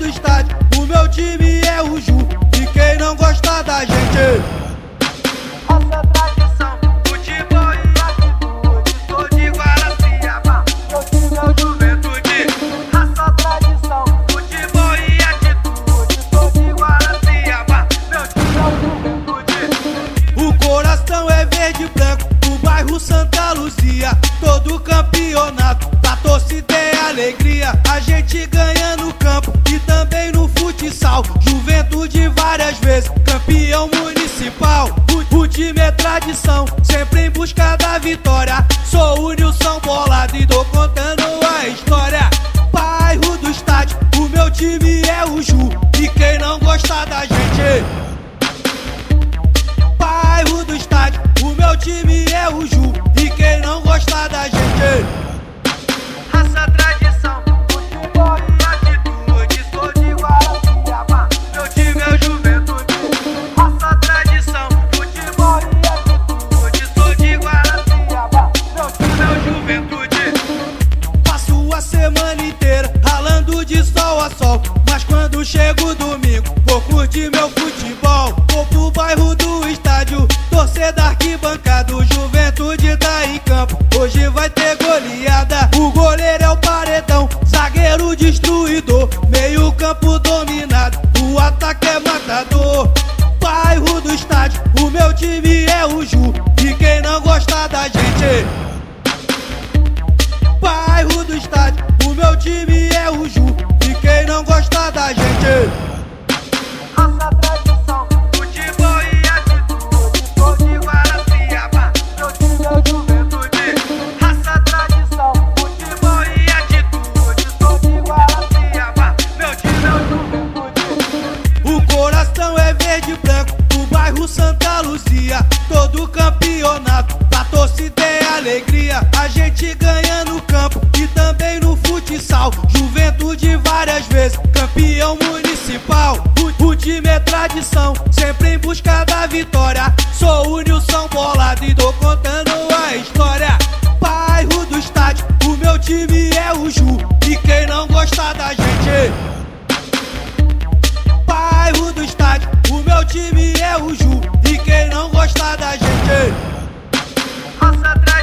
estádio, o meu time é o Ju. E quem não gosta da gente, Essa tradição, futebol e atitude, sou de Guaraciaba, meu time é o juventude. Essa tradição, Futebol e atitude, sou de Guaraciaba, meu time é o juventude. O coração é verde e branco, do bairro Santa Luzia. Todo campeonato, da torcida é alegria. A gente ganha no campo e também no futsal. Juventude várias vezes, campeão municipal. O time é tradição, sempre em busca da vitória. Sou o Nilson Bolado e tô contando a história. Bairro do estádio, o meu time é o Ju. E quem não gosta da gente, bairro do estádio, o meu time é o Ju. E quem não gosta da gente, essa tradição, futebol e atitude, sou de Guaraciaba, meu time é o juventude. essa tradição, Futebol e atitude, sou de Guaraciaba, meu time é o juventude. Passo a semana inteira ralando de sol a sol, mas quando chega o domingo vou curtir meu futebol. Vou pro bairro do estádio, torcer da arquibancada. O Juventude tá em campo, hoje vai ter goleada. O goleiro é o paredão, zagueiro destruidor, meio campo dominado, o ataque é matador. Bairro do estádio, o meu time é o Ju. E quem não gosta da gente, bairro do estádio, o meu time é o Ju. E quem não gosta da gente, essa tradição, futebol e atitude, sou de Guaraciaba, meu time é o juventude. essa tradição, Futebol e atitude, sou de Guaraciaba, meu time é o juventude. O coração é verde e branco, do bairro Santa Luzia. Todo campeonato, da torcida é alegria. A gente ganha no campo e também no futsal. Juventude várias vezes, campeão municipal. O time é tradição, sempre em busca da vitória. Sou o Nilson Bolado e tô contando a história. Bairro do estádio, o meu time é o Ju. E quem não gosta da gente, bairro do estádio, o meu time é o Ju. E quem não gosta da gente, essa tradição.